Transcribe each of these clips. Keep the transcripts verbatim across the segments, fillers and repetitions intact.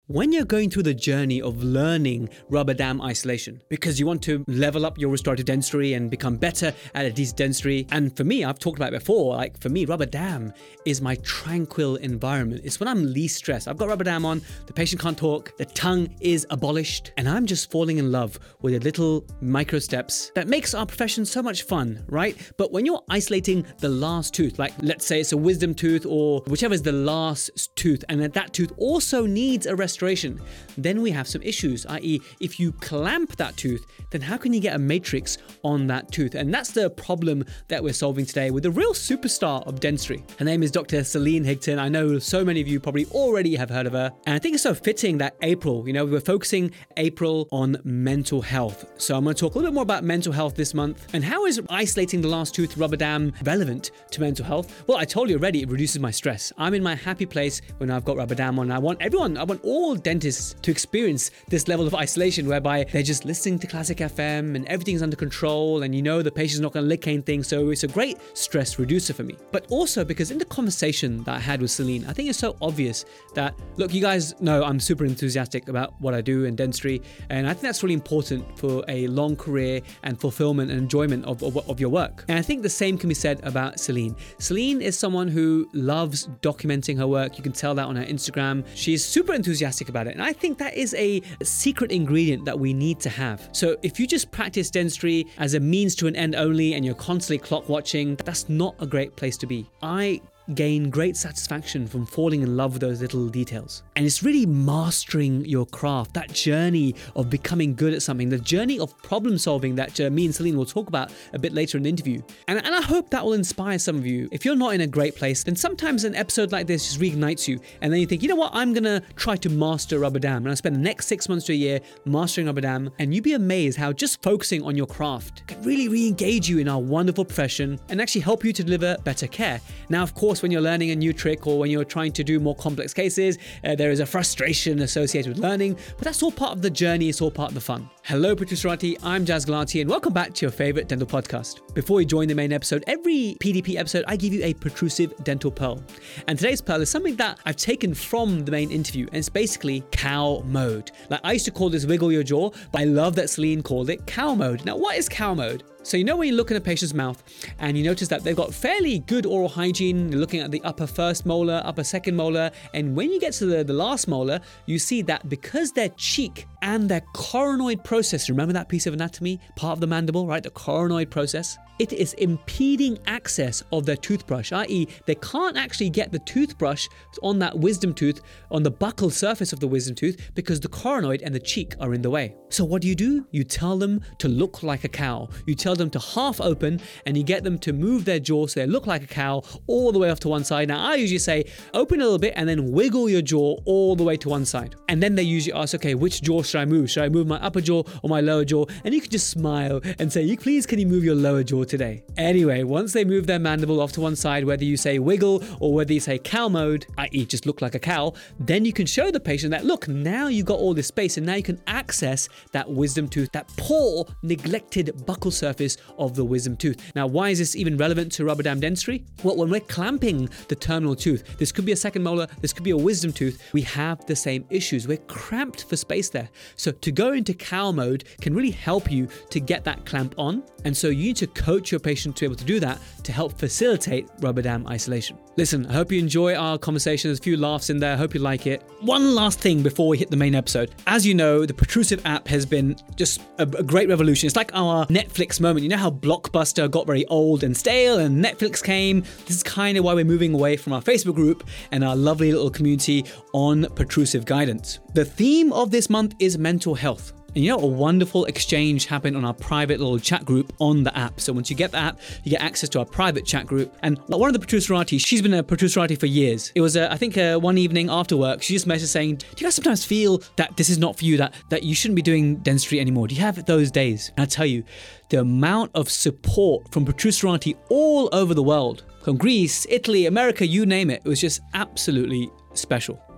When you're going through the journey of learning rubber dam isolation, because you want to level up your restorative dentistry and become better at adhesive dentistry, and for me, I've talked about it before, like for me, rubber dam is my tranquil environment. It's when I'm least stressed. I've got rubber dam on, the patient can't talk, the tongue is abolished, and I'm just falling in love with the little micro steps that makes our profession so much fun, right? But when you're isolating the last tooth, like let's say it's a wisdom tooth or whichever is the last tooth, and that that tooth also needs a restoration, then we have some issues, that is if you clamp that tooth, then how can you get a matrix on that tooth? And that's the problem that we're solving today with a real superstar of dentistry. Her name is Doctor Celine Higton. I know so many of you probably already have heard of her. And I think it's so fitting that April, you know, we're focusing April on mental health. So I'm going to talk a little bit more about mental health this month. And how is isolating the last tooth rubber dam relevant to mental health? Well, I told you already, it reduces my stress. I'm in my happy place when I've got rubber dam on. I want everyone, I want all dentists to experience this level of isolation whereby they're just listening to classic F M and everything's under control, and you know the patient's not going to lick anything, so it's a great stress reducer for me. But also because in the conversation that I had with Celine, I think it's so obvious that, look, you guys know I'm super enthusiastic about what I do in dentistry, and I think that's really important for a long career and fulfillment and enjoyment of, of, of your work. And I think the same can be said about Celine. Celine is someone who loves documenting her work. You can tell that on her Instagram. She's super enthusiastic about it, and I think that is a secret ingredient that we need to have. So if you just practice dentistry as a means to an end only and you're constantly clock watching, that's not a great place to be. I gain great satisfaction from falling in love with those little details. And it's really mastering your craft, that journey of becoming good at something, the journey of problem solving that uh, me and Celine will talk about a bit later in the interview. And, and I hope that will inspire some of you. If you're not in a great place, then sometimes an episode like this just reignites you. And then you think, you know what, I'm going to try to master rubber dam. And I spend the next six months to a year mastering rubber dam. And you'd be amazed how just focusing on your craft can really re-engage you in our wonderful profession and actually help you to deliver better care. Now, of course, when you're learning a new trick or when you're trying to do more complex cases, uh, there is a frustration associated with learning, but that's all part of the journey, it's all part of the fun. Hello, Protruserati, I'm Jaz Gulati, and welcome back to your favorite dental podcast. Before we join the main episode, every P D P episode, I give you a protrusive dental pearl. And today's pearl is something that I've taken from the main interview, and it's basically cow mode. Like, I used to call this wiggle your jaw, but I love that Celine called it cow mode. Now, what is cow mode? So you know when you look in a patient's mouth and you notice that they've got fairly good oral hygiene, you're looking at the upper first molar, upper second molar, and when you get to the, the last molar, you see that because their cheek and their coronoid process, remember that piece of anatomy, part of the mandible, right? The coronoid process, it is impeding access of their toothbrush, that is they can't actually get the toothbrush on that wisdom tooth, on the buccal surface of the wisdom tooth, because the coronoid and the cheek are in the way. So what do you do? You tell them to look like a cow. You tell them to half open and you get them to move their jaw so they look like a cow all the way off to one side. Now I usually say open a little bit and then wiggle your jaw all the way to one side. And then they usually ask, okay, which jaw should I move? Should I move my upper jaw or my lower jaw? And you can just smile and say, please can you move your lower jaw today? Anyway, once they move their mandible off to one side, whether you say wiggle or whether you say cow mode, that is just look like a cow, then you can show the patient that, look, now you've got all this space and now you can access that wisdom tooth, that poor neglected buccal surface of the wisdom tooth. Now, why is this even relevant to rubber dam dentistry? Well, when we're clamping the terminal tooth, this could be a second molar, this could be a wisdom tooth, we have the same issues. We're cramped for space there. So to go into cow mode can really help you to get that clamp on. And so you need to coach your patient to be able to do that to help facilitate rubber dam isolation. Listen, I hope you enjoy our conversation. There's a few laughs in there. I hope you like it. One last thing before we hit the main episode. As you know, the Protrusive app has been just a, a great revolution. It's like our Netflix moment. You know how Blockbuster got very old and stale and Netflix came? This is kind of why we're moving away from our Facebook group and our lovely little community on Protrusive guidance. The theme of this month is mental health. And you know, a wonderful exchange happened on our private little chat group on the app. So once you get the app, you get access to our private chat group. And one of the Protruserati, she's been a Protruserati for years. It was, uh, I think, uh, one evening after work, she just messaged saying, do you guys sometimes feel that this is not for you, that, that you shouldn't be doing dentistry anymore? Do you have those days? And I tell you, the amount of support from Protruserati all over the world, from Greece, Italy, America, you name it, it was just absolutely special.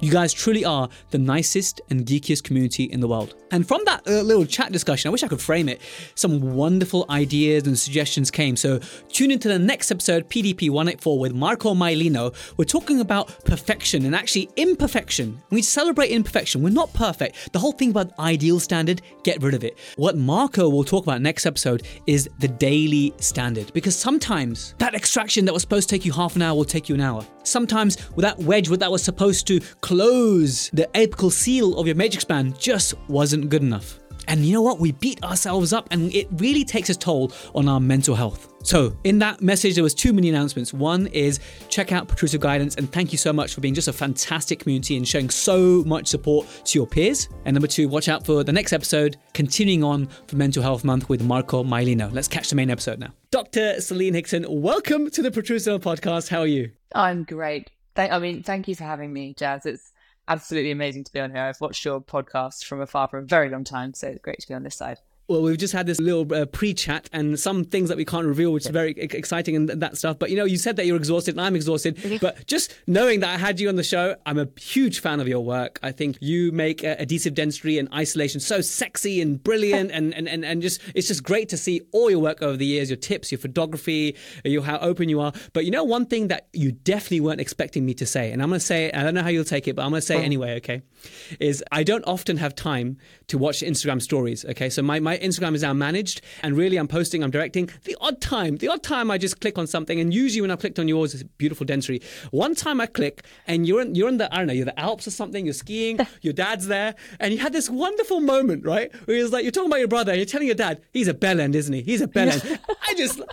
You guys truly are the nicest and geekiest community in the world. And from that uh, little chat discussion, I wish I could frame it, some wonderful ideas and suggestions came. So tune into the next episode, P D P one eighty-four with Marco Mailino. We're talking about perfection and actually imperfection. We celebrate imperfection. We're not perfect. The whole thing about ideal standard, get rid of it. What Marco will talk about next episode is the daily standard. Because sometimes that extraction that was supposed to take you half an hour will take you an hour. Sometimes with that wedge that was supposed to close the apical seal of your matrix band just wasn't good enough. And you know what? We beat ourselves up and it really takes its toll on our mental health. So in that message, there was two mini announcements. One is check out Protrusive Guidance and thank you so much for being just a fantastic community and showing so much support to your peers. And number two, watch out for the next episode, continuing on for Mental Health Month with Marco Mailino. Let's catch the main episode now. Doctor Celine Hickson, welcome to the Protrusive Podcast. How are you? I'm great. Th- I mean, thank you for having me, Jazz. It's absolutely amazing to be on here. I've watched your podcast from afar for a very long time, so it's great to be on this side. Well, we've just had this little uh, pre-chat and some things that we can't reveal, which is very e- exciting and that stuff. But, you know, you said that you're exhausted and I'm exhausted. But just knowing that I had you on the show, I'm a huge fan of your work. I think you make uh, adhesive dentistry and isolation so sexy and brilliant and, and, and, and just it's just great to see all your work over the years, your tips, your photography, your how open you are. But, you know, one thing that you definitely weren't expecting me to say, and I'm going to say it, I don't know how you'll take it, but I'm going to say it anyway, okay, is I don't often have time to watch Instagram stories, okay? So my, my Instagram is now managed and really I'm posting, I'm directing. The odd time, the odd time I just click on something and usually when I clicked on yours, it's beautiful dentistry. One time I click and you're in, you're in the, I don't know, you're the Alps or something, you're skiing, your dad's there and you had this wonderful moment, right? Where he was like, you're talking about your brother and you're telling your dad, he's a bellend, isn't he? He's a bellend. I just...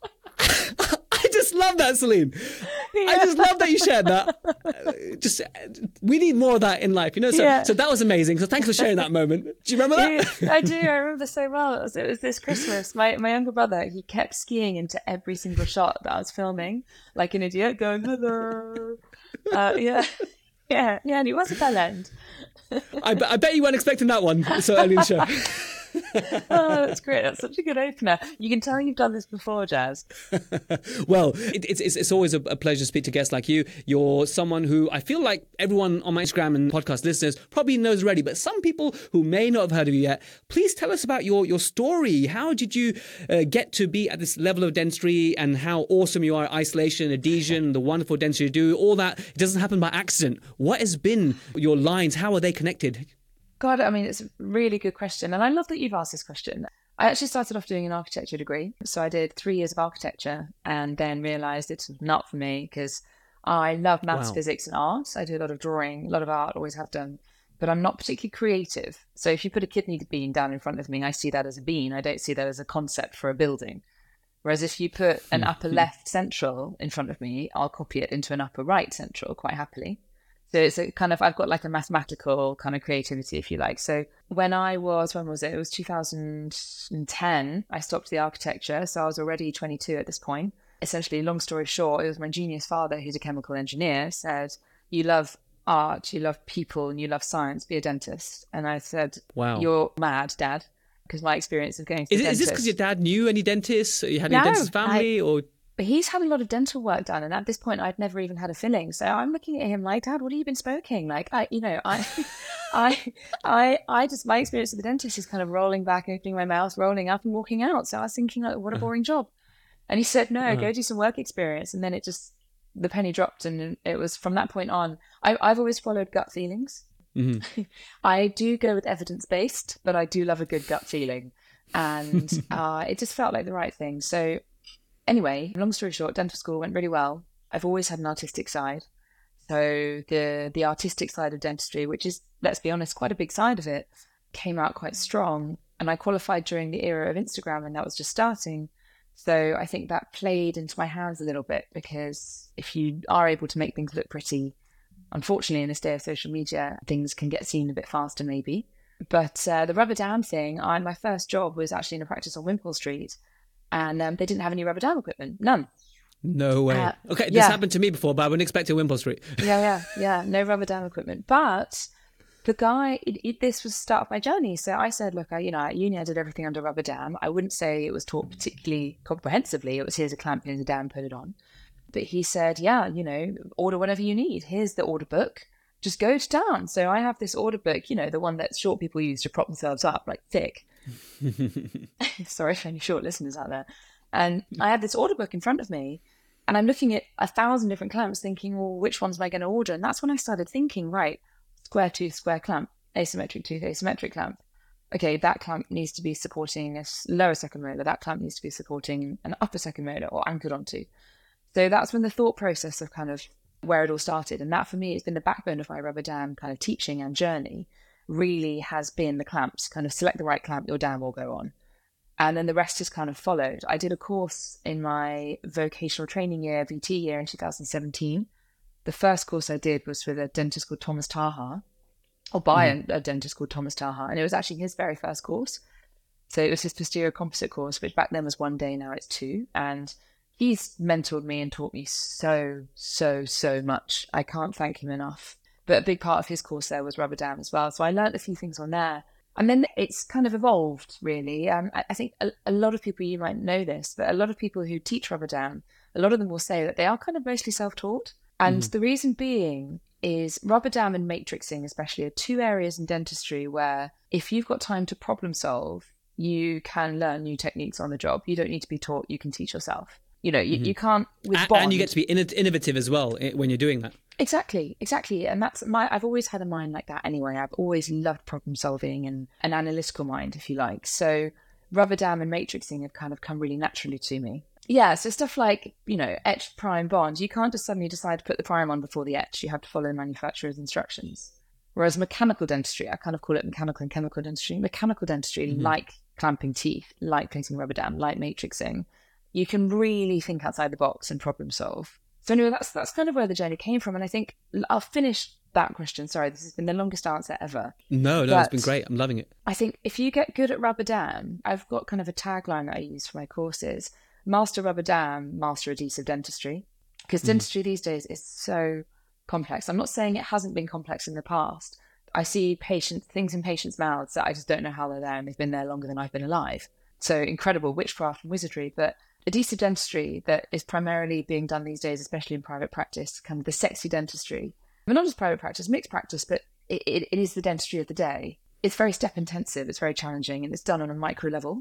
I just love that, Celine. Yeah. I just love that you shared that. Uh, just we need more of that in life, you know. So, yeah. so that was amazing. So thanks for sharing that moment. Do you remember that? Yeah, I do. I remember so well. It was, it was this Christmas. My my younger brother, he kept skiing into every single shot that I was filming, like an idiot, going hello. Uh, yeah, yeah, yeah. And he was a bellend. I, be, I bet you weren't expecting that one so early in the show. Oh, that's great. That's such a good opener. You can tell you've done this before, Jazz. Well, it, it's, it's it's always a, a pleasure to speak to guests like you. You're someone who I feel like everyone on my Instagram and podcast listeners probably knows already, but some people who may not have heard of you yet, please tell us about your, your story. How did you uh, get to be at this level of dentistry and how awesome you are at isolation, adhesion, the wonderful dentistry you do, all that. It doesn't happen by accident. What has been your lines? How are they connected? God, I mean, it's a really good question. And I love that you've asked this question. I actually started off doing an architecture degree. So I did three years of architecture and then realised it's not for me because I love maths, wow. physics and art. I do a lot of drawing, a lot of art, always have done. But I'm not particularly creative. So if you put a kidney bean down in front of me, I see that as a bean. I don't see that as a concept for a building. Whereas if you put an upper left central in front of me, I'll copy it into an upper right central quite happily. So it's a kind of, I've got like a mathematical kind of creativity, if you like. So when I was, when was it? It was two thousand ten. I stopped the architecture. So I was already twenty-two at this point. Essentially, long story short, it was my genius father, who's a chemical engineer, said, you love art, you love people, and you love science, be a dentist. And I said, wow, you're mad, Dad, because my experience of going to is, the it, is this because your dad knew any dentists? You had no, any dentist family? I, or... But he's had a lot of dental work done, and at this point, I'd never even had a filling. So I'm looking at him like, Dad, what have you been smoking? Like, I, you know, I, I, I, I just my experience with the dentist is kind of rolling back, opening my mouth, rolling up, and walking out. So I was thinking, like, what a boring job. And he said, no, uh-huh. go do some work experience. And then it just the penny dropped, and it was from that point on. I, I've always followed gut feelings. Mm-hmm. I do go with evidence based, but I do love a good gut feeling, and uh, it just felt like the right thing. So. Anyway, long story short, dental school went really well. I've always had an artistic side. So the the artistic side of dentistry, which is, let's be honest, quite a big side of it, came out quite strong. And I qualified during the era of Instagram, and that was just starting. So I think that played into my hands a little bit, because if you are able to make things look pretty, unfortunately in this day of social media, things can get seen a bit faster maybe. But uh, the rubber dam thing, I, my first job was actually in a practice on Wimpole Street. And um, they didn't have any rubber dam equipment. None. No way. Uh, okay, this yeah. happened to me before, but I wouldn't expect it at Wimpole Street. yeah, yeah, yeah. No rubber dam equipment. But the guy, it, it, this was the start of my journey. So I said, look, I, you know, at uni I did everything under rubber dam. I wouldn't say it was taught particularly comprehensively. It was here's a clamp, here's a dam, put it on. But he said, yeah, you know, order whatever you need. Here's the order book. just go to town. So I have this order book, you know, the one that short people use to prop themselves up, like thick. Sorry for any short listeners out there. And I have this order book in front of me, and I'm looking at a thousand different clamps thinking, well, which ones am I going to order? And that's when I started thinking, right, square tooth, square clamp, asymmetric tooth, asymmetric clamp. Okay, that clamp needs to be supporting a lower second molar. That clamp needs to be supporting an upper second molar or anchored onto. So that's when the thought process of kind of where it all started. And that for me has been the backbone of my rubber dam kind of teaching and journey, really has been the clamps, kind of select the right clamp, your dam will go on. And then the rest has kind of followed. I did a course in my vocational training year, V T year in two thousand seventeen. The first course I did was with a dentist called Thomas Taha, or by mm. a, a dentist called Thomas Taha. And it was actually his very first course. So it was his posterior composite course, which back then was one day, now it's two. And he's mentored me and taught me so, so, so much. I can't thank him enough. But a big part of his course there was rubber dam as well. So I learned a few things on there. And then it's kind of evolved, really. Um, I, I think a, a lot of people, you might know this, but a lot of people who teach rubber dam, a lot of them will say that they are kind of mostly self-taught. And mm. the reason being is rubber dam and matrixing especially are two areas in dentistry where if you've got time to problem solve, you can learn new techniques on the job. You don't need to be taught, you can teach yourself. You know, you, mm-hmm. you can't with and, bond. And you get to be innovative as well when you're doing that. Exactly, exactly. And that's my, I've always had a mind like that anyway. I've always loved problem solving and an analytical mind, if you like. So rubber dam and matrixing have kind of come really naturally to me. Yeah, so stuff like, you know, etch, prime, bond. You can't just suddenly decide to put the prime on before the etch. You have to follow the manufacturer's instructions. Whereas mechanical dentistry, I kind of call it mechanical and chemical dentistry. Mechanical dentistry, mm-hmm. like clamping teeth, like placing rubber dam, like matrixing, you can really think outside the box and problem solve. So anyway, that's that's kind of where the journey came from. And I think I'll finish that question. Sorry, this has been the longest answer ever. No, no, but it's been great. I'm loving it. I think if you get good at rubber dam, I've got kind of a tagline that I use for my courses: master rubber dam, master adhesive dentistry. Because mm. dentistry these days is so complex. I'm not saying it hasn't been complex in the past. I see patients, things in patients' mouths that I just don't know how they're there, and they've been there longer than I've been alive. So incredible witchcraft and wizardry. But adhesive dentistry that is primarily being done these days, especially in private practice, kind of the sexy dentistry. But not just private practice, mixed practice, but it, it, it is the dentistry of the day. It's very step intensive, it's very challenging, and it's done on a micro level.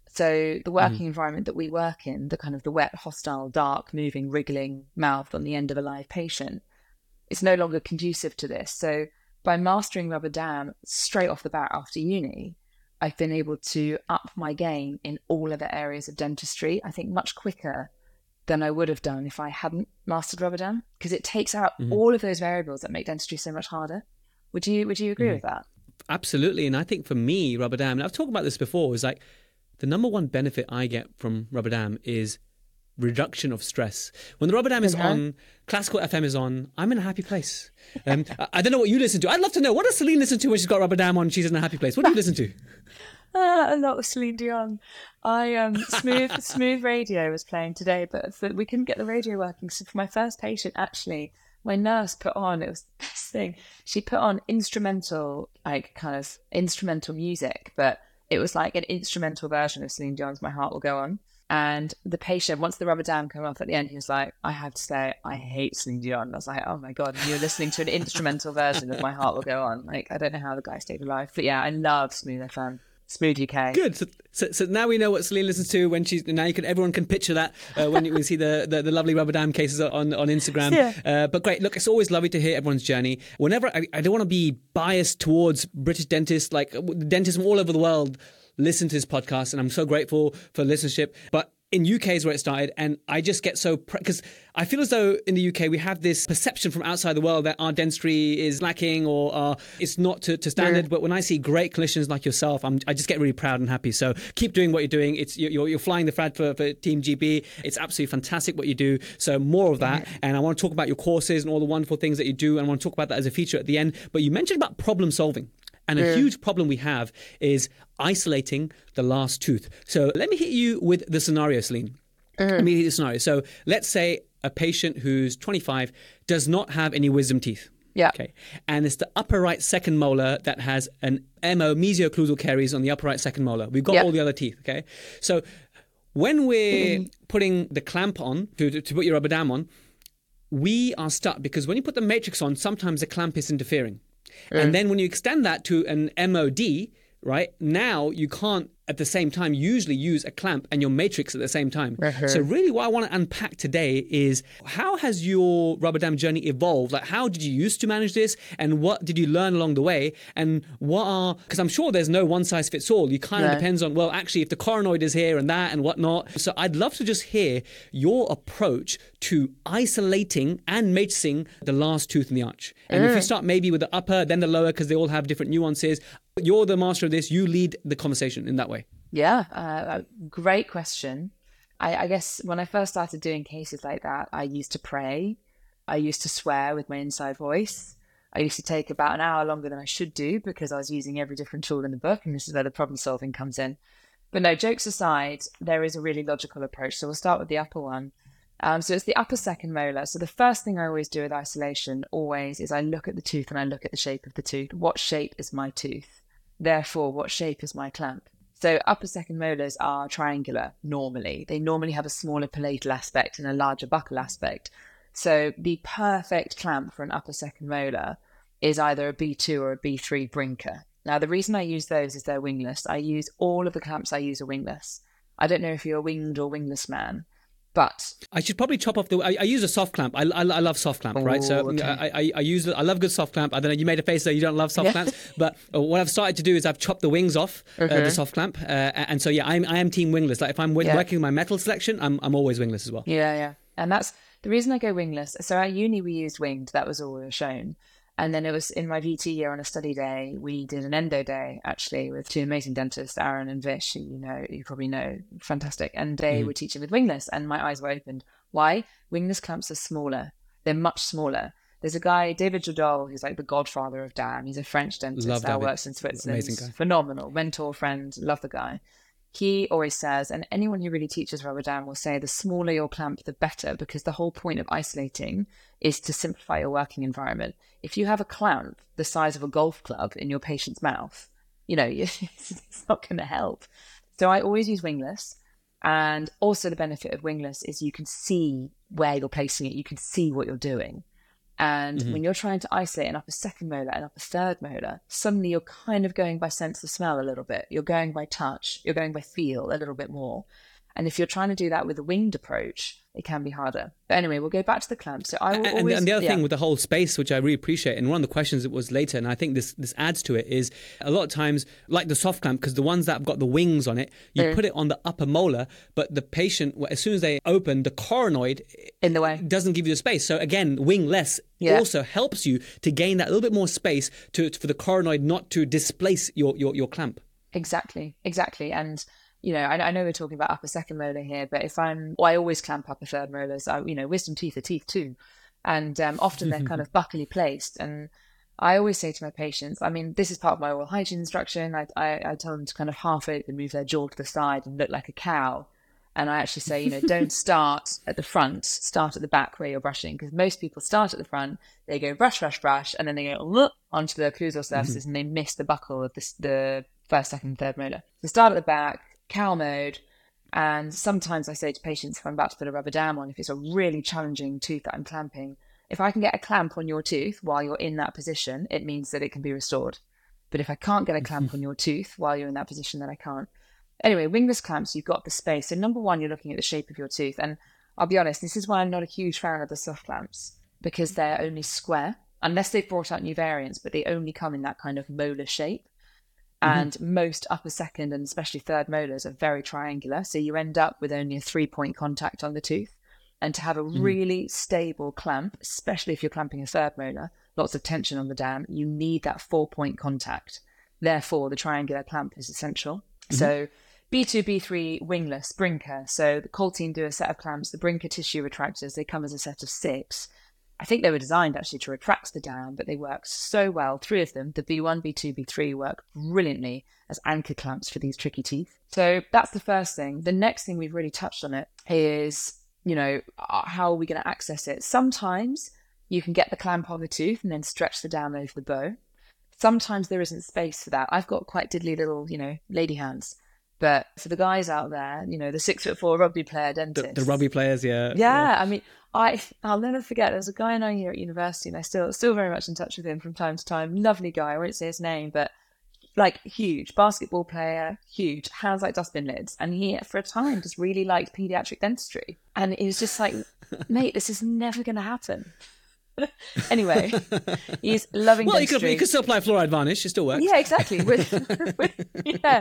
So the working mm-hmm. environment that we work in, the kind of the wet, hostile, dark, moving, wriggling mouth on the end of a live patient, it's no longer conducive to this. So by mastering rubber dam straight off the bat after uni, I've been able to up my game in all other areas of dentistry, I think much quicker than I would have done if I hadn't mastered rubber dam, because it takes out mm-hmm. all of those variables that make dentistry so much harder. Would you Would you agree mm-hmm. with that? Absolutely. And I think for me, rubber dam, and I've talked about this before, is like the number one benefit I get from rubber dam is reduction of stress. When the rubber dam is mm-hmm. on, classical F M is on, I'm in a happy place. Um, I, I don't know what you listen to. I'd love to know, what does Celine listen to when she's got rubber dam on and she's in a happy place? What do you listen to? Uh, a lot of Celine Dion. I um smooth smooth radio was playing today, but for, we couldn't get the radio working. So for my first patient, actually, my nurse put on, it was the best thing. She put on instrumental, like kind of instrumental music, but it was like an instrumental version of Celine Dion's "My Heart Will Go On." And the patient, once the rubber dam came off at the end, he was like, I have to say, I hate Celine Dion. I was like, oh my God, you're listening to an instrumental version of My Heart Will Go On. Like, I don't know how the guy stayed alive. But yeah, I love Smooth F M. Smooth U K. Good. So, so, so now we know what Celine listens to when she's. Now you can. Everyone can picture that uh, when you see the, the the lovely rubber dam cases on on Instagram. Yeah. Uh, but great. Look, it's always lovely to hear everyone's journey. Whenever I, I don't want to be biased towards British dentists, like dentists from all over the world listen to this podcast, and I'm so grateful for listenership. But in U K is where it started, and I just get so because pre- I feel as though in the U K we have this perception from outside the world that our dentistry is lacking or uh, it's not to, to standard. Yeah. But when I see great clinicians like yourself, I'm, I just get really proud and happy. So keep doing what you're doing. It's you're, you're flying the flag for, for Team G B. It's absolutely fantastic what you do. So more of that. Yeah. And I want to talk about your courses and all the wonderful things that you do. And I want to talk about that as a feature at the end. But you mentioned about problem solving. And a yeah. huge problem we have is isolating the last tooth. So let me hit you with the scenario, Celine. Uh-huh. Let me hit you the scenario. So let's say a patient who's twenty-five does not have any wisdom teeth. Yeah. Okay. And it's the upper right second molar that has an M O, mesioclusal caries, on the upper right second molar. We've got yep. all the other teeth. Okay. So when we're mm. putting the clamp on to, to put your rubber dam on, we are stuck because when you put the matrix on, sometimes the clamp is interfering. Mm. And then when you extend that to an M O D, right, now you can't at the same time usually use a clamp and your matrix at the same time. Uh-huh. So really what I want to unpack today is how has your rubber dam journey evolved? Like how did you used to manage this and what did you learn along the way? And what are, because I'm sure there's no one size fits all. You kind of No. depends on, well, actually if the coronoid is here and that and whatnot. So I'd love to just hear your approach to isolating and matrixing the last tooth in the arch. And if you start maybe with the upper, then the lower, because they all have different nuances. You're the master of this. You lead the conversation in that way. Yeah, uh, great question. I, I guess when I first started doing cases like that, I used to pray. I used to swear with my inside voice. I used to take about an hour longer than I should do because I was using every different tool in the book, and this is where the problem solving comes in. But no, jokes aside, there is a really logical approach. So we'll start with the upper one. Um, so it's the upper second molar. So the first thing I always do with isolation, always, is I look at the tooth and I look at the shape of the tooth. What shape is my tooth? Therefore, what shape is my clamp? So upper second molars are triangular normally. They normally have a smaller palatal aspect and a larger buccal aspect. So the perfect clamp for an upper second molar is either a B two or a B three Brinker. Now, the reason I use those is they're wingless. I use all of the clamps I use are wingless. I don't know if you're a winged or wingless man, but I should probably chop off the. I, I use a soft clamp. I, I, I love soft clamp, right? So okay. I, I I use. I love good soft clamp. I don't know. You made a face that you don't love soft Yeah. clamps, but what I've started to do is I've chopped the wings off uh, Okay. the soft clamp, uh, and so yeah, I'm I am team wingless. Like if I'm w- Yeah. working with my metal selection, I'm I'm always wingless as well. Yeah, yeah. And that's the reason I go wingless. So at uni, we used winged. That was all we were shown. And then it was in my V T year on a study day, we did an endo day, actually, with two amazing dentists, Aaron and Vish, who you know, you probably know, fantastic. And they Mm-hmm. were teaching with wingless, and my eyes were opened. Why? Wingless clamps are smaller. They're much smaller. There's a guy, David Jodol, who's like the godfather of dam. He's a French dentist Love that David. works in Switzerland. Amazing guy. Phenomenal. Mentor, friend, love the guy. He always says, and anyone who really teaches rubber dam will say, the smaller your clamp, the better, because the whole point of isolating is to simplify your working environment. If you have a clamp the size of a golf club in your patient's mouth, you know, it's not going to help. So I always use wingless. And also the benefit of wingless is you can see where you're placing it. You can see what you're doing. And Mm-hmm. when you're trying to isolate an upper second molar and upper third molar, suddenly you're kind of going by sense of smell a little bit. You're going by touch. You're going by feel a little bit more. And if you're trying to do that with a winged approach, it can be harder. But anyway, we'll go back to the clamp. So I will And, always... and the other yeah. thing with the whole space, which I really appreciate, and one of the questions that was later, and I think this this adds to it, is a lot of times, like the soft clamp, because the ones that have got the wings on it, you Mm. put it on the upper molar, but the patient, as soon as they open, the coronoid In the way. doesn't give you the space. So again, wingless Yeah. also helps you to gain that little bit more space to for the coronoid not to displace your your, your clamp. Exactly, exactly. And, you know, I, I know we're talking about upper second molar here, but if I'm, well, I always clamp upper third molars. I, you know, wisdom teeth are teeth too. And um, often they're kind of buccally placed. And I always say to my patients, I mean, this is part of my oral hygiene instruction. I, I, I tell them to kind of half open, move their jaw to the side and look like a cow. And I actually say, you know, don't start at the front, start at the back where you're brushing. Because most people start at the front, they go brush, brush, brush, and then they go "Look," onto the occlusal surfaces and they miss the buccal of the, the first, second, third molar. So start at the back, cow mode. And sometimes I say to patients, if I'm about to put a rubber dam on, if it's a really challenging tooth that I'm clamping, if I can get a clamp on your tooth while you're in that position, it means that it can be restored. But if I can't get a clamp on your tooth while you're in that position, then I can't. Anyway, wingless clamps, you've got the space. So number one, you're looking at the shape of your tooth. And I'll be honest, this is why I'm not a huge fan of the soft clamps, because they're only square, unless they've brought out new variants, but they only come in that kind of molar shape. And most upper second and especially third molars are very triangular. So you end up with only a three-point contact on the tooth. And to have a really stable clamp, especially if you're clamping a third molar, lots of tension on the dam, you need that four-point contact. Therefore, the triangular clamp is essential. So B two, B three, wingless, Brinker. So the Colt team do a set of clamps. The Brinker tissue retractors, they come as a set of six. I think they were designed actually to retract the dam, but they work so well. Three of them, the B one, B two, B three, work brilliantly as anchor clamps for these tricky teeth. So that's the first thing. The next thing we've really touched on it is, you know, how are we going to access it? Sometimes you can get the clamp on the tooth and then stretch the dam over the bow. Sometimes there isn't space for that. I've got quite diddly little, you know, lady hands. But for the guys out there, you know, the six foot four rugby player dentist. The, the rugby players, yeah. Yeah, yeah. I mean, I, I'll never forget, there was a guy I know here at university, and I still still very much in touch with him from time to time. Lovely guy, I won't say his name, but like huge, basketball player, huge, hands like dustbin lids. And he, for a time, just really liked paediatric dentistry. And it was just like, mate, this is never going to happen. Anyway, he's loving well, dentistry. you could, you could still apply fluoride varnish, it still works. Yeah, exactly. With, with, yeah.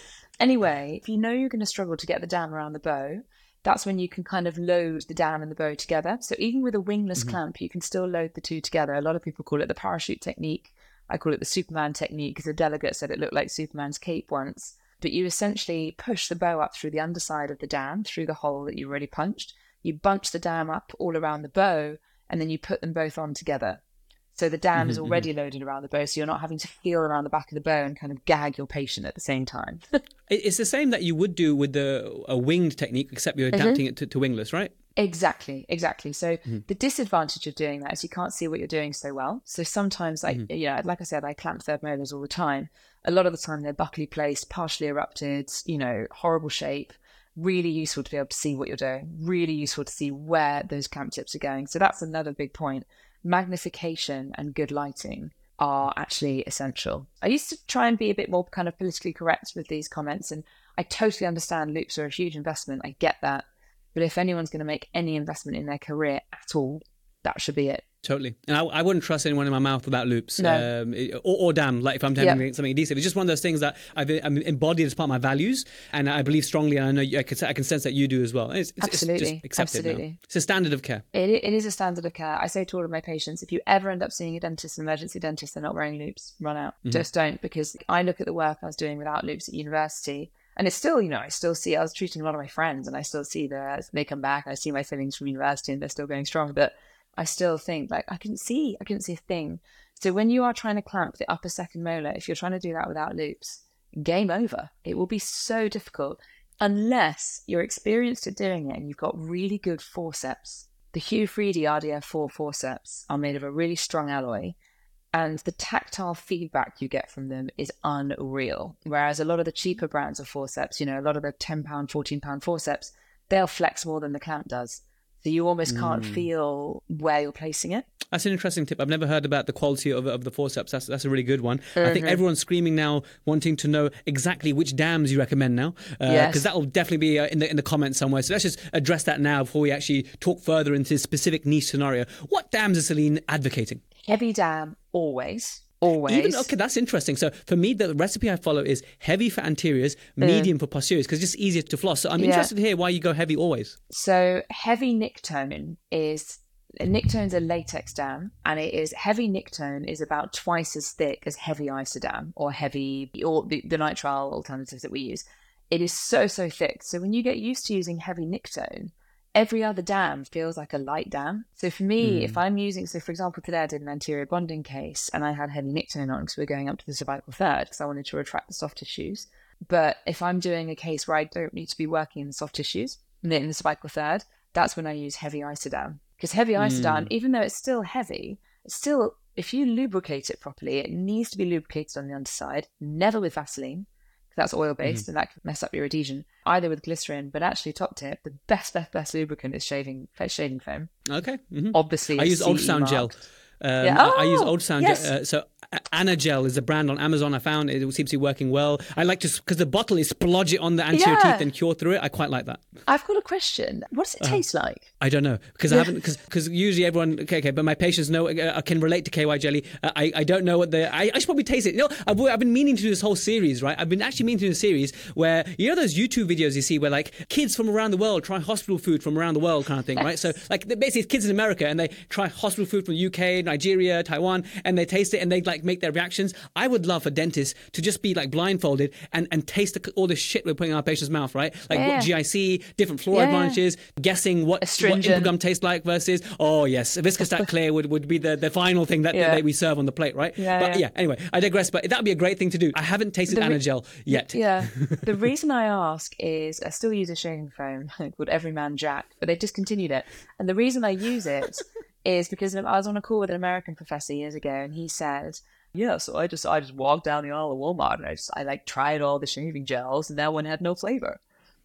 Anyway, if you know you're going to struggle to get the dam around the bow, that's when you can kind of load the dam and the bow together. So even with a wingless mm-hmm. clamp, you can still load the two together. A lot of people call it the parachute technique. I call it the Superman technique because a delegate said it looked like Superman's cape once. But you essentially push the bow up through the underside of the dam, through the hole that you already punched. You bunch the dam up all around the bow, and then you put them both on together. So the dam mm-hmm, is already mm-hmm. loaded around the bow, so you're not having to feel around the back of the bow and kind of gag your patient at the same time. It's the same that you would do with the a winged technique, except you're adapting mm-hmm. it to, to wingless, right? Exactly, exactly. So mm-hmm. the disadvantage of doing that is you can't see what you're doing so well. So sometimes, like mm-hmm. you know, like I said, I clamp third molars all the time. A lot of the time they're buccally placed, partially erupted, you know, horrible shape. Really useful to be able to see what you're doing. Really useful to see where those clamp tips are going. So that's another big point. Magnification and good lighting are actually essential. I used to try and be a bit more kind of politically correct with these comments, and I totally understand loupes are a huge investment. I get that. But if anyone's going to make any investment in their career at all, that should be it. Totally. And I, I wouldn't trust anyone in my mouth without loupes. No. Um, or, or damn, like if I'm telling yep. something adhesive. It's just one of those things that I've I'm embodied as part of my values, and I believe strongly, and I know you, I, can, I can sense that you do as well. It's, it's, Absolutely. It's just accepted Absolutely. Now. It's a standard of care. It, it is a standard of care. I say to all of my patients, if you ever end up seeing a dentist, an emergency dentist, they're not wearing loupes, run out. Mm-hmm. Just don't, because I look at the work I was doing without loupes at university, and it's still, you know, I still see, I was treating a lot of my friends, and I still see that they come back, I see my fillings from university, and they're still going strong, but I still think, like, I couldn't see, I couldn't see a thing. So when you are trying to clamp the upper second molar, if you're trying to do that without loupes, game over. It will be so difficult unless you're experienced at doing it and you've got really good forceps. The Hugh Freedy R D F four forceps are made of a really strong alloy, and the tactile feedback you get from them is unreal. Whereas a lot of the cheaper brands of forceps, you know, a lot of the ten pound, fourteen pound forceps, they'll flex more than the clamp does. So you almost can't mm. feel where you're placing it. That's an interesting tip. I've never heard about the quality of, of the forceps. That's that's a really good one. Mm-hmm. I think everyone's screaming now, wanting to know exactly which dams you recommend now, because uh, yes. that will definitely be uh, in the in the comments somewhere. So let's just address that now before we actually talk further into this specific niche scenario. What dams is Celine advocating? Heavy dam, always. Always. Even, okay, that's interesting. So for me, the recipe I follow is heavy for anteriors, medium mm. for posteriors, because it's just easier to floss. So I'm yeah. interested to hear why you go heavy always. So heavy nictone is, nictone is a latex dam, and it is, heavy nictone is about twice as thick as heavy isodam or heavy, or the, the nitrile alternatives that we use. It is so, so thick. So when you get used to using heavy nictone, every other dam feels like a light dam. So for me, mm. if I'm using, so for example, today I did an anterior bonding case and I had heavy nictone on because we're going up to the cervical third because I wanted to retract the soft tissues. But if I'm doing a case where I don't need to be working in the soft tissues, in the cervical third, that's when I use heavy isodam. Because heavy mm. isodam, even though it's still heavy, it's still, if you lubricate it properly, it needs to be lubricated on the underside, never with Vaseline. That's oil-based, mm-hmm. and that can mess up your adhesion, either with glycerin, but actually, top tip, the best, best, best lubricant is shaving shaving foam. Okay. Mm-hmm. Obviously, I use ultrasound gel. Um, yeah. oh, I, I use ultrasound yes. gel. Uh, so Anagel is a brand on Amazon I found. It seems to be working well. I like to, because the bottle is splodge it on the anterior yeah. teeth and cure through it. I quite like that. I've got a question. What does it uh, taste like? I don't know, because I haven't, because because usually everyone, okay, okay, but my patients know, uh, can relate to K Y jelly. Uh, I, I don't know what the, I, I should probably taste it. You know, I've, I've been meaning to do this whole series, right? I've been actually meaning to do a series where, you know those YouTube videos you see where like kids from around the world try hospital food from around the world kind of thing, right? So like basically it's kids in America and they try hospital food from the U K, Nigeria, Taiwan, and they taste it and they like make their reactions. I would love for dentists to just be like blindfolded and, and taste the, all this shit we're putting in our patient's mouth, right? Like yeah. what G I C, different fluoride yeah. advantages, guessing what, what Implogum tastes like versus, oh yes, Viscostat Clear would, would be the, the final thing that, yeah. that we serve on the plate, right? Yeah, but yeah. yeah, anyway, I digress, but that would be a great thing to do. I haven't tasted re- Anagel yet. Yeah. The reason I ask is I still use a shaving foam called Everyman Jack, but they discontinued it. And the reason I use it is because I was on a call with an American professor years ago, and he said Yeah, so I just I just walked down the aisle of Walmart and I just I like tried all the shaving gels and that one had no flavor.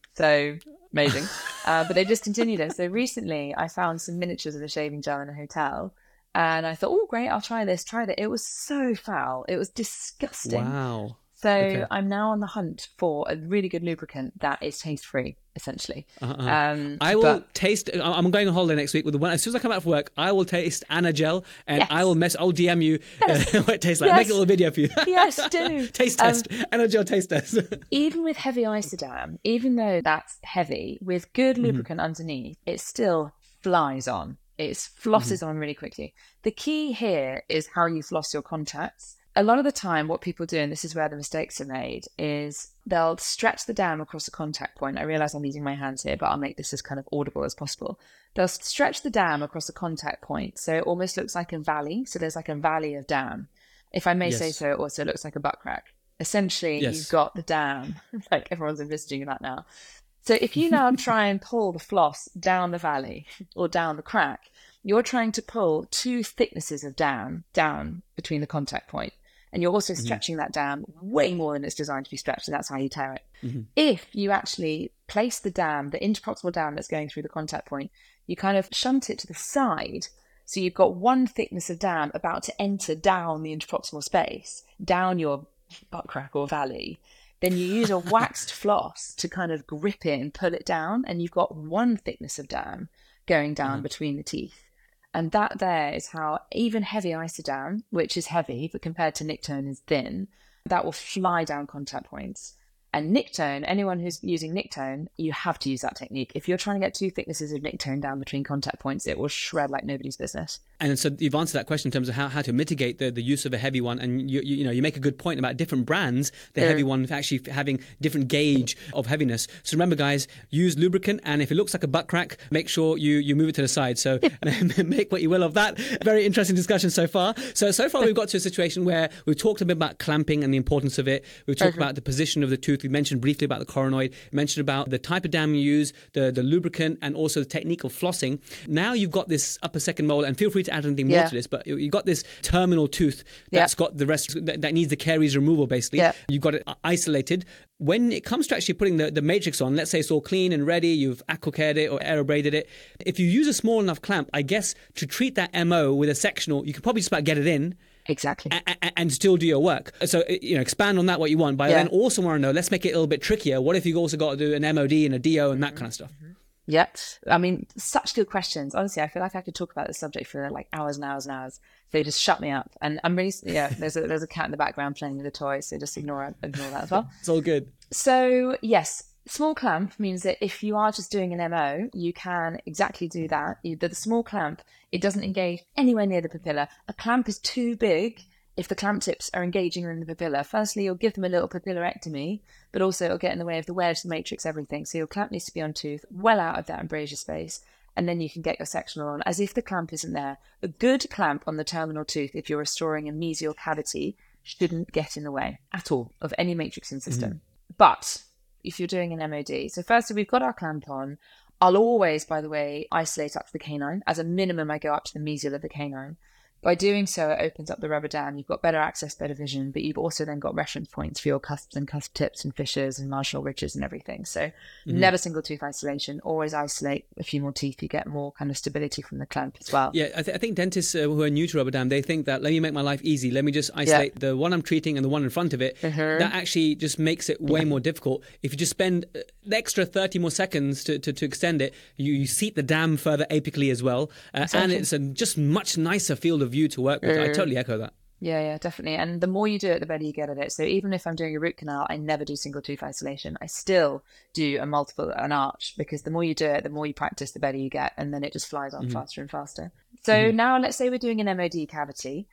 So amazing. uh, but they discontinued it. So recently I found some miniatures of the shaving gel in a hotel and I thought, oh great, I'll try this, tried it. It was so foul. It was disgusting. Wow. So Okay. I'm now on the hunt for a really good lubricant that is taste free, essentially. Uh-uh. Um, I will but taste. I- I'm going on holiday next week with the one. As soon as I come out of work, I will taste Anna Gel, and Yes. I will mess. I'll D M you Yes. uh, what it tastes like. Yes. Make a little video for you. yes, do. Taste Um, test. Anna Gel taste test. Even with heavy Isodam, even though that's heavy, with good lubricant underneath, it still flies on. It flosses on really quickly. The key here is how you floss your contacts. A lot of the time, what people do, and this is where the mistakes are made, is they'll stretch the dam across the contact point. I realize I'm using my hands here, but I'll make this as kind of audible as possible. They'll stretch the dam across the contact point, so it almost looks like a valley. So there's like a valley of dam. If I may Yes. say so, it also looks like a butt crack. Essentially, Yes. you've got the dam, like everyone's envisaging that now. So if you now try and pull the floss down the valley or down the crack, you're trying to pull two thicknesses of dam down between the contact point. And you're also stretching that dam way more than it's designed to be stretched, and that's how you tear it. Mm-hmm. If you actually place the dam, the interproximal dam that's going through the contact point, you kind of shunt it to the side. So you've got one thickness of dam about to enter down the interproximal space, down your butt crack or valley. Then you use a waxed floss to kind of grip it and pull it down, and you've got one thickness of dam going down Uh-huh. between the teeth. And that there is how even heavy Isodam, which is heavy, but compared to Nictone is thin, that will fly down contact points. And Nictone, anyone who's using Nictone, you have to use that technique. If you're trying to get two thicknesses of Nictone down between contact points, it will shred like nobody's business. And so you've answered that question in terms of how, how to mitigate the, the use of a heavy one. And you, you you know you make a good point about different brands, the Yeah. heavy one actually having different gauge of heaviness. So remember, guys, use lubricant, and if it looks like a butt crack, make sure you, you move it to the side. So make what you will of that. Very interesting discussion so far. So so far we've got to a situation where we've talked a bit about clamping and the importance of it. We've talked Mhm. about the position of the tooth. We mentioned briefly about the coronoid. We mentioned about the type of dam you use, the, the lubricant, and also the technique of flossing. Now you've got this upper second molar, and feel free to add anything more Yeah. to this, but you- you've got this terminal tooth that's Yeah. got the rest, that, that needs the caries removal, basically. Yeah. You've got it isolated. When it comes to actually putting the, the matrix on, let's say it's all clean and ready, you've aquacared it or aerobraided it. If you use a small enough clamp, I guess to treat that M O with a sectional, you could probably just about get it in Exactly. a- a- and still do your work. So, you know, expand on that what you want. But I Yeah. then also want to know, let's make it a little bit trickier. What if you've also got to do an M O D and a D O and that kind of stuff? Yeah. I mean, such good questions. Honestly, I feel like I could talk about this subject for like hours and hours and hours. So just shut me up. And I'm really, yeah, there's a, there's a cat in the background playing with a toy. So just ignore, ignore that as well. It's all good. So yes, small clamp means that if you are just doing an M O, you can exactly do that. You, the, the small clamp, it doesn't engage anywhere near the papilla. A clamp is too big if the clamp tips are engaging in the papilla. Firstly, you'll give them a little papillarectomy, but also it'll get in the way of the wedge, the matrix, everything. So your clamp needs to be on tooth, well out of that embrasure space, and then you can get your sectional on as if the clamp isn't there. A good clamp on the terminal tooth, if you're restoring a mesial cavity, shouldn't get in the way at all of any matrixing system. Mm-hmm. But if you're doing an M O D, so firstly, we've got our clamp on. I'll always, by the way, isolate up to the canine. As a minimum, I go up to the mesial of the canine. By doing so, it opens up the rubber dam. You've got better access, better vision, but you've also then got reference points for your cusps and cusp tips and fissures and marginal ridges and everything. So mm-hmm. never single tooth isolation. Always isolate a few more teeth. You get more kind of stability from the clamp as well. Yeah, I, th- I think dentists uh, who are new to rubber dam, they think that, let me make my life easy. Let me just isolate yeah. the one I'm treating and the one in front of it. Mm-hmm. That actually just makes it way more difficult. If you just spend the extra thirty more seconds to, to, to extend it, you, you seat the dam further apically as well. Uh, exactly. And it's a just much nicer field of view to work with. Mm. I totally echo that. Yeah, yeah, definitely. And the more you do it, the better you get at it. So even if I'm doing a root canal, I never do single tooth isolation. I still do a multiple, an arch, because the more you do it, the more you practice, the better you get. And then it just flies on mm-hmm. faster and faster. So mm-hmm. now let's say we're doing an M O D cavity.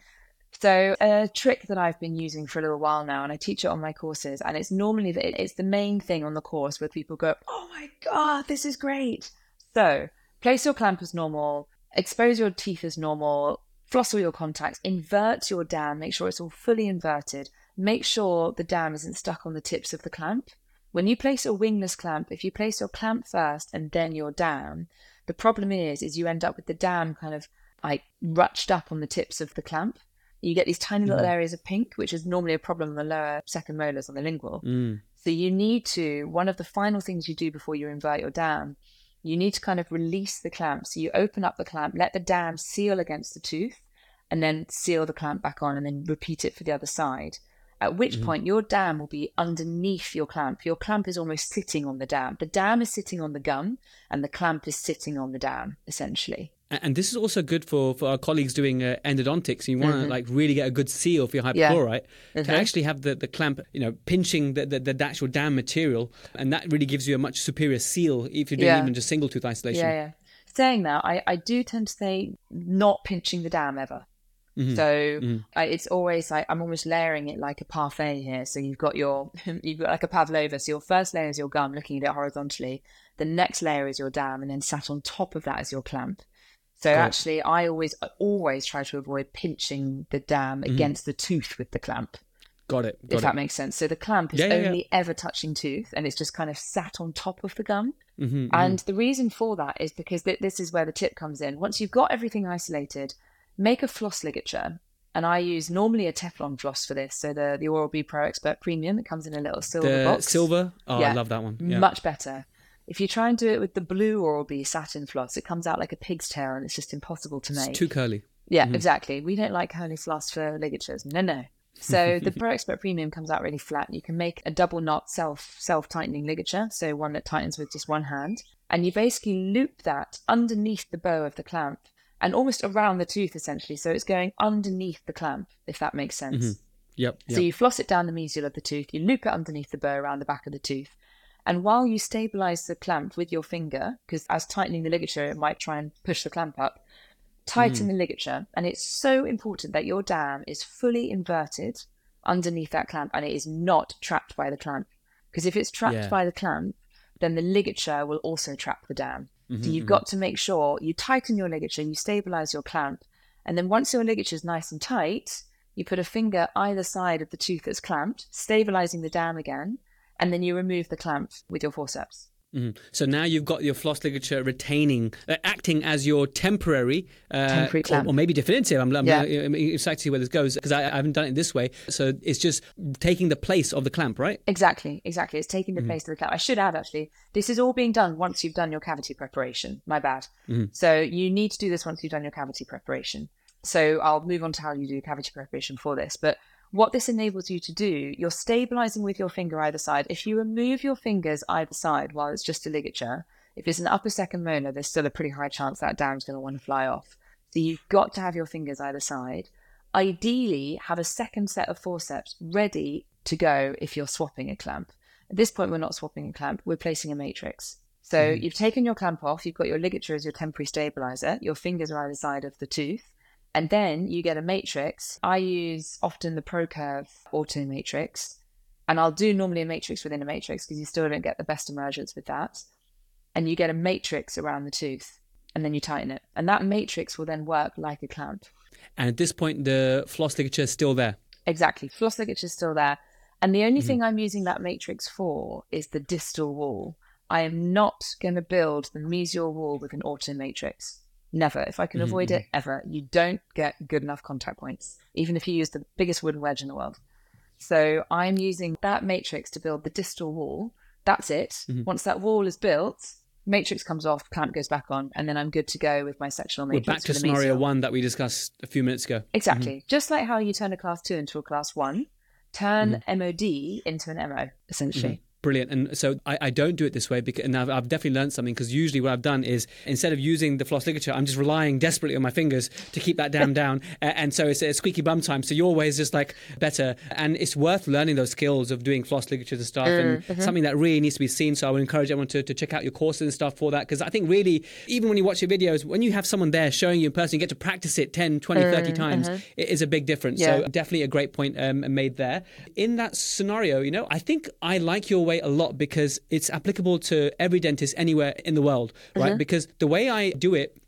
So a trick that I've been using for a little while now, and I teach it on my courses, and it's normally that it's the main thing on the course where people go, oh my God, this is great. So place your clamp as normal, expose your teeth as normal, floss all your contacts, invert your dam, make sure it's all fully inverted. Make sure the dam isn't stuck on the tips of the clamp. When you place a wingless clamp, if you place your clamp first and then your dam, the problem is, is you end up with the dam kind of like rutched up on the tips of the clamp. You get these tiny little Mm. areas of pink, which is normally a problem on the lower second molars on the lingual. Mm. So you need to, one of the final things you do before you invert your dam, you need to kind of release the clamp. So you open up the clamp, let the dam seal against the tooth, and then seal the clamp back on, and then repeat it for the other side. At which Mhm. point your dam will be underneath your clamp. Your clamp is almost sitting on the dam. The dam is sitting on the gum, and the clamp is sitting on the dam, essentially. A- And this is also good for, for our colleagues doing uh, endodontics. You want to Mhm. like really get a good seal for your Yeah. hypochlorite to Mhm. actually have the, the clamp, you know, pinching the, the, the actual dam material. And that really gives you a much superior seal if you're doing Yeah. even just single tooth isolation. Yeah, yeah. Saying that, I, I do tend to say not pinching the dam ever. Mhm. So Mhm. I, it's always like I'm almost layering it like a parfait here. So you've got your you've got like a pavlova. So your first layer is your gum, looking at it horizontally. The next layer is your dam, and then sat on top of that is your clamp. So Got it. actually, I always I always try to avoid pinching the dam against the tooth with the clamp, Got it. Got if it. that makes sense. So the clamp is Yeah, yeah, yeah. only ever touching tooth, and it's just kind of sat on top of the gum. Mhm, mhm. And the reason for that is because th- this is where the tip comes in. Once you've got everything isolated, make a floss ligature. And I use normally a Teflon floss for this. So the, the Oral-B Pro Expert Premium, it comes in a little silver the box. silver. Oh, I Yeah. love that one. Yeah. Much better. If you try and do it with the blue Oral-B satin floss, it comes out like a pig's tail, and it's just impossible to It's make. too curly. Yeah, exactly. We don't like curly floss for ligatures. No, no. So the Pro Expert Premium comes out really flat. You can make a double knot self self tightening ligature, so one that tightens with just one hand, and you basically loop that underneath the bow of the clamp and almost around the tooth essentially. So it's going underneath the clamp, if that makes sense. Mhm. Yep. So Yep. you floss it down the mesial of the tooth, you loop it underneath the bow around the back of the tooth, and while you stabilize the clamp with your finger, because as tightening the ligature, it might try and push the clamp up, tighten the ligature. And it's so important that your dam is fully inverted underneath that clamp, and it is not trapped by the clamp. Because if it's trapped Yeah. by the clamp, then the ligature will also trap the dam. Mhm, So you've mhm. got to make sure you tighten your ligature, you stabilize your clamp, and then once your ligature is nice and tight, you put a finger either side of the tooth that's clamped, stabilizing the dam again, and then you remove the clamp with your forceps. Mhm. So now you've got your floss ligature retaining, uh, acting as your temporary, uh, Temporary or, clamp. or maybe definitive. I'm, I'm Yeah. uh, I'm excited to see where this goes because I, I haven't done it this way. So it's just taking the place of the clamp, right? Exactly, exactly. It's taking the place of the clamp. I should add, actually, this is all being done once you've done your cavity preparation. My bad. So you need to do this once you've done your cavity preparation. So I'll move on to how you do cavity preparation for this. But what this enables you to do, you're stabilizing with your finger either side. If you remove your fingers either side while it's just a ligature, if it's an upper second molar, there's still a pretty high chance that dam's going to want to fly off. So you've got to have your fingers either side. Ideally, have a second set of forceps ready to go if you're swapping a clamp. At this point, we're not swapping a clamp, we're placing a matrix. So Mm-hmm. you've taken your clamp off, you've got your ligature as your temporary stabilizer, your fingers are either side of the tooth, and then you get a matrix. I use often the ProCurve Auto Matrix, and I'll do normally a matrix within a matrix because you still don't get the best emergence with that. And you get a matrix around the tooth, and then you tighten it. And that matrix will then work like a clamp. And at this point, the floss ligature is still there. Exactly. Floss ligature is still there. And the only thing I'm using that matrix for is the distal wall. I am not going to build the mesial wall with an auto matrix. Never. If I can avoid it, ever. You don't get good enough contact points, even if you use the biggest wooden wedge in the world. So I'm using that matrix to build the distal wall. That's it. Once that wall is built, matrix comes off, clamp goes back on, and then I'm good to go with my sectional We're matrix. back to for the scenario mesial. one that we discussed a few minutes ago. Exactly. Just like how you turn a class two into a class one, turn M O D into an M O, essentially. Brilliant. And so I, I don't do it this way because, and I've, I've definitely learned something because usually what I've done is instead of using the floss ligature, I'm just relying desperately on my fingers to keep that dam down. A- And so it's a squeaky bum time. So your way is just like better. And it's worth learning those skills of doing floss ligatures and stuff and something that really needs to be seen. So I would encourage everyone to, to check out your courses and stuff for that. Because I think really, even when you watch your videos, when you have someone there showing you in person, you get to practice it ten, twenty, thirty times. It is a big difference. Yeah. So definitely a great point um, made there. In that scenario, you know, I think I like your way a lot because it's applicable to every dentist anywhere in the world, right? Because the way I do it is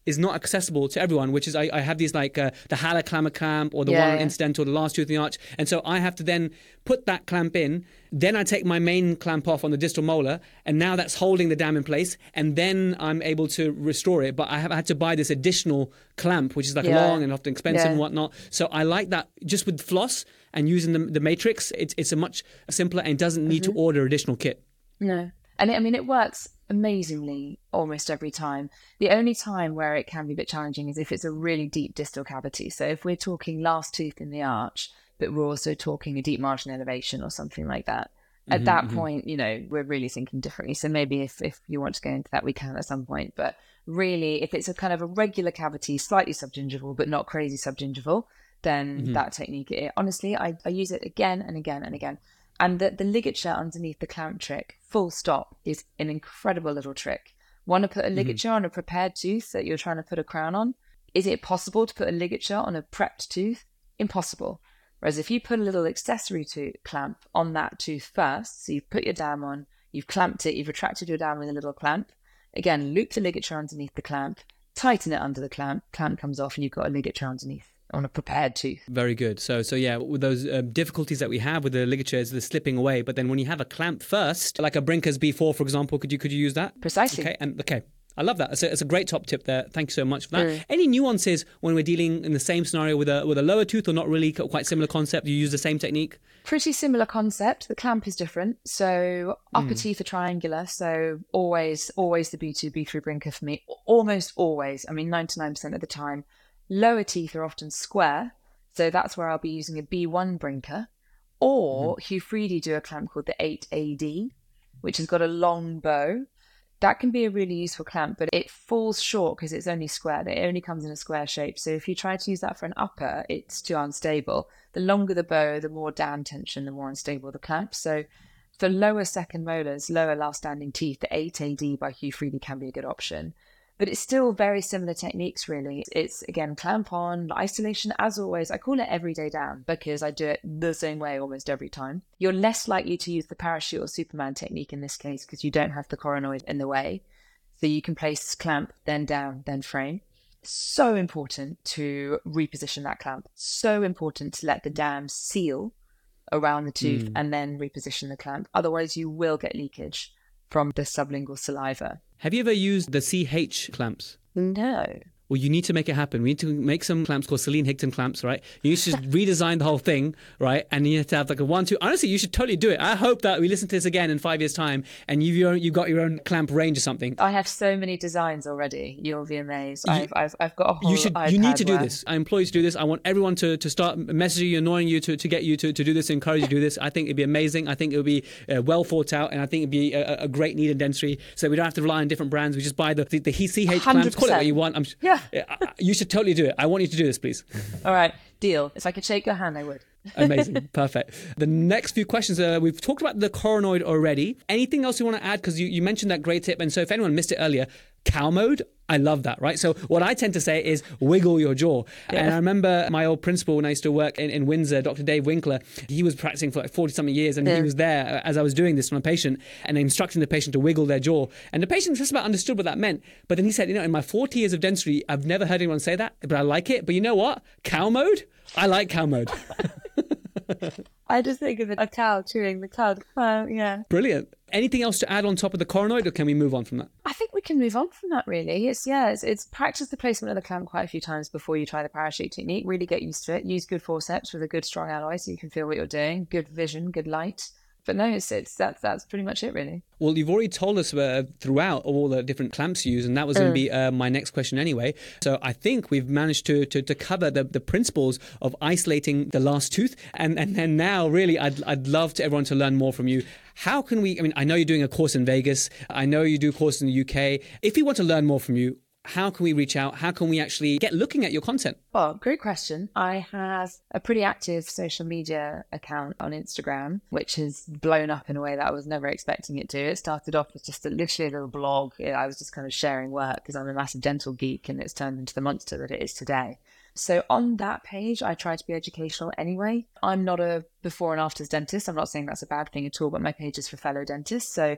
is not accessible to everyone, which is I, I have these like uh, the Haloclamma clamp or the Yeah, one on yeah. incidental, the last tooth in the arch. And so I have to then put that clamp in. Then I take my main clamp off on the distal molar, and now that's holding the dam in place. And then I'm able to restore it. But I have had to buy this additional clamp, which is like Yeah. long and often expensive Yeah. and whatnot. So I like that just with floss and using the, the matrix, it's, it's a much simpler and doesn't need Mm-hmm. to order additional kit. No. And it, I mean, it works amazingly almost every time. The only time where it can be a bit challenging is if it's a really deep distal cavity. So if we're talking last tooth in the arch, but we're also talking a deep margin elevation or something like that, at Mhm, that mhm. point, you know, we're really thinking differently. So maybe if, if you want to go into that, we can at some point. But really, if it's a kind of a regular cavity, slightly subgingival, but not crazy subgingival, then Mhm. that technique, it, honestly, I, I use it again and again and again. And the, the ligature underneath the clamp trick, full stop, is an incredible little trick. Want to put a ligature on a prepared tooth that you're trying to put a crown on? Is it possible to put a ligature on a prepped tooth? Impossible. Whereas if you put a little accessory to clamp on that tooth first, so you've put your dam on, you've clamped it, you've retracted your dam with a little clamp, again, loop the ligature underneath the clamp, tighten it under the clamp, clamp comes off and you've got a ligature underneath on a prepared tooth. Very good. So, so yeah, with those um, difficulties that we have with the ligatures, the slipping away. But then when you have a clamp first, like a Brinker's B four, for example, could you could you use that? Precisely. Okay, and okay. I love that. It's a, it's a great top tip there. Thank you so much for that. Mm. Any nuances when we're dealing in the same scenario with a with a lower tooth or not really quite similar concept? You use the same technique? Pretty similar concept. The clamp is different. So upper teeth are triangular. So always, always the B two, B three Brinker for me. Almost always. I mean, ninety-nine percent of the time. Lower teeth are often square. So that's where I'll be using a B one Brinker. Or mm-hmm. Hugh Freedy do a clamp called the eight A D, which has got a long bow. That can be a really useful clamp, but it falls short because it's only square. It only comes in a square shape. So if you try to use that for an upper, it's too unstable. The longer the bow, the more down tension, the more unstable the clamp. So for lower second molars, lower last standing teeth, the eight A D by Hugh Freedy can be a good option. But it's still very similar techniques, really. It's, again, clamp on, isolation, as always. I call it everyday down because I do it the same way almost every time. You're less likely to use the parachute or Superman technique in this case because you don't have the coronoid in the way. So you can place clamp, then down, then frame. So important to reposition that clamp. So important to let the dam seal around the tooth mm. and then reposition the clamp. Otherwise, you will get leakage from the sublingual saliva. Have you ever used the C H clamps? No. Well, you need to make it happen. We need to make some clamps called Celine Higton clamps, right? You should redesign the whole thing, right? And you have to have like a one, two. Honestly, you should totally do it. I hope that we listen to this again in five years' time and you've your own, you've got your own clamp range or something. I have so many designs already. You'll be amazed. You, I've, I've I've got a whole You should. iPad You need to do where... this. I implore you to do this. I want everyone to, to start messaging you, annoying you to, to get you to, to do this, encourage you to do this. I think it'd be amazing. I think it would be uh, well thought out, and I think it'd be a, a great need in dentistry. So we don't have to rely on different brands. We just buy the the, the C H clamps. Call it what you want. I'm, yeah. You should totally do it. I want you to do this, please. All right, deal. If I could shake your hand, I would. Amazing. Perfect. The next few questions, uh, we've talked about the coronoid already. Anything else you want to add? Because you, you mentioned that great tip. And so if anyone missed it earlier, cow mode, I love that, right? So what I tend to say is wiggle your jaw. Yeah. And I remember my old principal when I used to work in, in Windsor, Doctor Dave Winkler, he was practicing for like forty something years and yeah. he was there as I was doing this for my patient and instructing the patient to wiggle their jaw. And the patient just about understood what that meant. But then he said, you know, in my forty years of dentistry, I've never heard anyone say that, but I like it. But you know what? Cow mode? I like cow mode. I just think of it, a cow chewing the cud. Uh, yeah. Brilliant. Anything else to add on top of the coronoid, or can we move on from that? I think we can move on from that, really. It's, yeah, it's, it's practice the placement of the clamp quite a few times before you try the parachute technique. Really get used to it. Use good forceps with a good strong alloy so you can feel what you're doing. Good vision, good light. But no, it's, it's that's that's pretty much it, really. Well, you've already told us uh, throughout all the different clamps you use, and that was mm. going to be uh, my next question anyway. So I think we've managed to to, to cover the, the principles of isolating the last tooth, and and then now really, I'd I'd love to everyone to learn more from you. How can we? I mean, I know you're doing a course in Vegas. I know you do a course in the U K. If we want to learn more from you, how can we reach out? How can we actually get looking at your content? Well, great question. I have a pretty active social media account on Instagram, which has blown up in a way that I was never expecting it to. It started off as just a, literally a little blog. I was just kind of sharing work because I'm a massive dental geek, and it's turned into the monster that it is today. So on that page, I try to be educational anyway. I'm not a before and afters dentist. I'm not saying that's a bad thing at all, but my page is for fellow dentists. So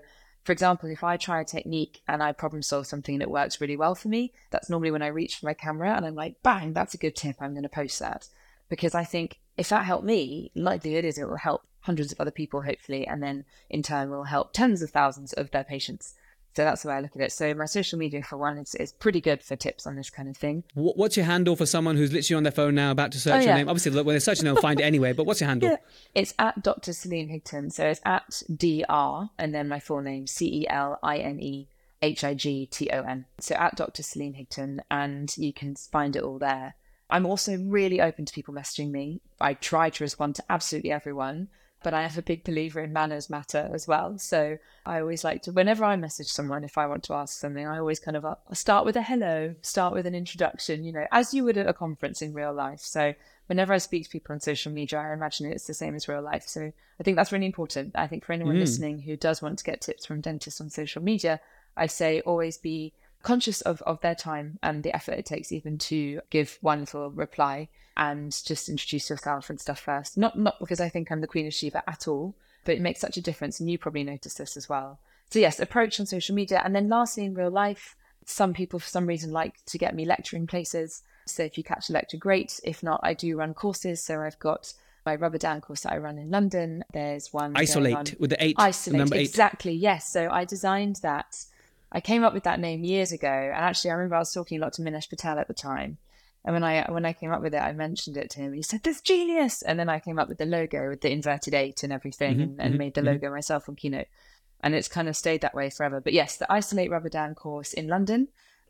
For example, if I try a technique and I problem solve something that works really well for me, that's normally when I reach for my camera and I'm like, bang, that's a good tip. I'm going to post that. Because I think if that helped me, likelihood is it will help hundreds of other people, hopefully, and then in turn will help tens of thousands of their patients. So that's the way I look at it. So my social media, for one, is, is pretty good for tips on this kind of thing. What's your handle for someone who's literally on their phone now about to search oh, your yeah. name? Obviously, when they're searching, they'll find it anyway, but what's your handle? Yeah. It's at Doctor Celine Higton. So it's at D R and then my full name, C E L I N E H I G T O N. So at Doctor Celine Higton, and you can find it all there. I'm also really open to people messaging me. I try to respond to absolutely everyone. But I am a big believer in manners matter as well. So I always like to, whenever I message someone, if I want to ask something, I always kind of uh, start with a hello, start with an introduction, you know, as you would at a conference in real life. So whenever I speak to people on social media, I imagine it's the same as real life. So I think that's really important. I think for anyone mm. listening who does want to get tips from dentists on social media, I say always be conscious of, of their time and the effort it takes even to give one little reply, and just introduce yourself and stuff first. Not not because I think I'm the Queen of Sheba at all, but it makes such a difference, and you probably noticed this as well. So yes, approach on social media. And then lastly, in real life, some people for some reason like to get me lecturing places. So if you catch a lecture, great. If not, I do run courses. So I've got my Rubber Dam course that I run in London. There's one Isolate on, with the eight. Isolate, number eight. Exactly, yes. So I designed that. I came up with that name years ago, and actually I remember I was talking a lot to Minesh Patel at the time, and when I when I came up with it, I mentioned it to him. He said, "That's genius!" And then I came up with the logo with the inverted eight and everything, mm-hmm, and, and mm-hmm, made the logo mm-hmm. myself on Keynote, and it's kind of stayed that way forever. But yes, the Isolate Rubber Dam course in London,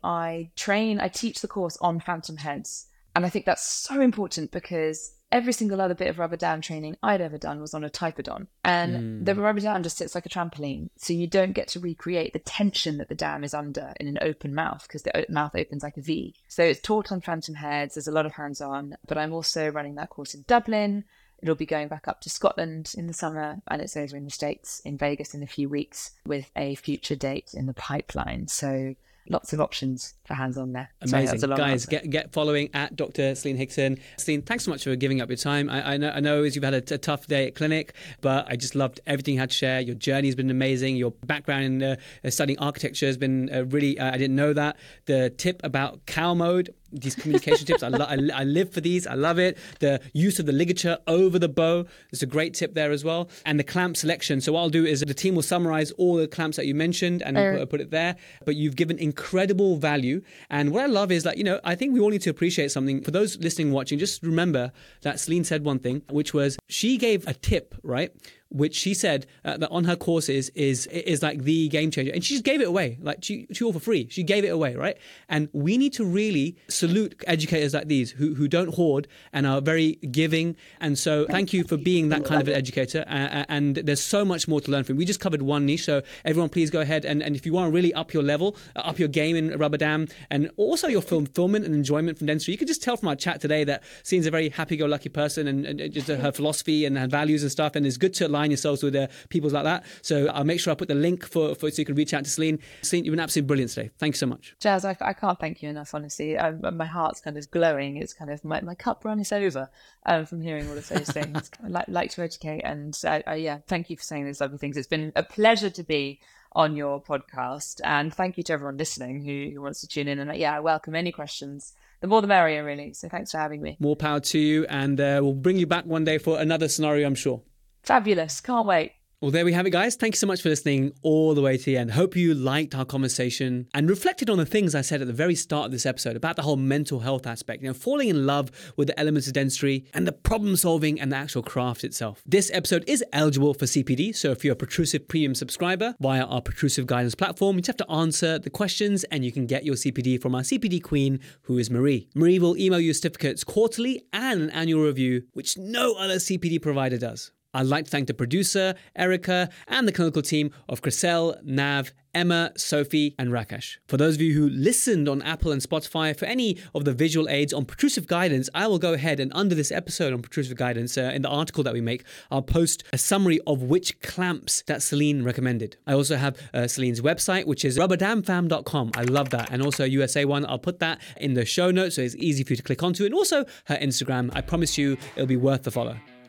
I train, I teach the course on phantom heads, and I think that's so important because every single other bit of rubber dam training I'd ever done was on a Typodon. And mm. the rubber dam just sits like a trampoline. So you don't get to recreate the tension that the dam is under in an open mouth, because the mouth opens like a V. So it's taught on phantom heads. There's a lot of hands-on. But I'm also running that course in Dublin. It'll be going back up to Scotland in the summer. And it's over in the States, in Vegas in a few weeks, with a future date in the pipeline. So lots of options for hands-on there. Amazing. Sorry, Guys, get get following at Doctor Celine Higton. Celine, thanks so much for giving up your time. I, I know I know you've had a, t- a tough day at clinic, but I just loved everything you had to share. Your journey has been amazing. Your background in uh, studying architecture has been uh, really, uh, I didn't know that. The tip about cow mode, these communication tips, I, lo- I, I live for these. I love it. The use of the ligature over the bow is a great tip there as well. And the clamp selection. So what I'll do is the team will summarize all the clamps that you mentioned and uh, put, put it there. But you've given incredible value. And what I love is that, you know, I think we all need to appreciate something. For those listening, watching, just remember that Celine said one thing, which was she gave a tip, right? Which she said uh, that on her courses is is like the game changer. And she just gave it away, like she, she all for free. She gave it away, right? And we need to really salute educators like these who, who don't hoard and are very giving. And so thank you for being that kind of an educator. Uh, and there's so much more to learn from. We just covered one niche. So everyone, please go ahead. And, and if you want to really up your level, uh, up your game in Rubber Dam, and also your film fulfillment and enjoyment from dentistry, you can just tell from our chat today that Celine's a very happy-go-lucky person, and, and just her philosophy and her values and stuff. And it's good to align yourselves with uh, people like that. So I'll make sure I put the link for, for so you can reach out to Celine. Celine, you've been absolutely brilliant today. Thank you so much. Jazz, I, I can't thank you enough, honestly. Um, my heart's kind of glowing. It's kind of, my, my cup runneth over um, from hearing all of those things. I like, like to educate, and uh, uh, yeah, thank you for saying those lovely things. It's been a pleasure to be on your podcast, and thank you to everyone listening who, who wants to tune in. And uh, yeah, I welcome any questions. The more the merrier, really. So thanks for having me. More power to you, and uh, we'll bring you back one day for another scenario, I'm sure. Fabulous. Can't wait. Well, there we have it, guys. Thank you so much for listening all the way to the end. Hope you liked our conversation and reflected on the things I said at the very start of this episode about the whole mental health aspect, you know, falling in love with the elements of dentistry and the problem solving and the actual craft itself. This episode is eligible for C P D, so if you're a Protrusive Premium subscriber via our Protrusive Guidance platform, you just have to answer the questions and you can get your C P D from our C P D queen, who is Marie. Marie will email you certificates quarterly and an annual review, which no other C P D provider does. I'd like to thank the producer, Erica, and the clinical team of Chriselle, Nav, Emma, Sophie, and Rakesh. For those of you who listened on Apple and Spotify, for any of the visual aids on Protrusive Guidance, I will go ahead and under this episode on Protrusive Guidance, uh, in the article that we make, I'll post a summary of which clamps that Celine recommended. I also have uh, Celine's website, which is rubber dam fam dot com. I love that. And also a U S A one. I'll put that in the show notes so it's easy for you to click onto. And also her Instagram. I promise you it'll be worth the follow.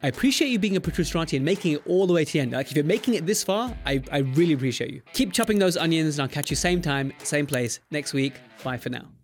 I appreciate you being a patricianati and making it all the way to the end. Like, if you're making it this far, I, I really appreciate you. Keep chopping those onions, and I'll catch you same time, same place next week. Bye for now.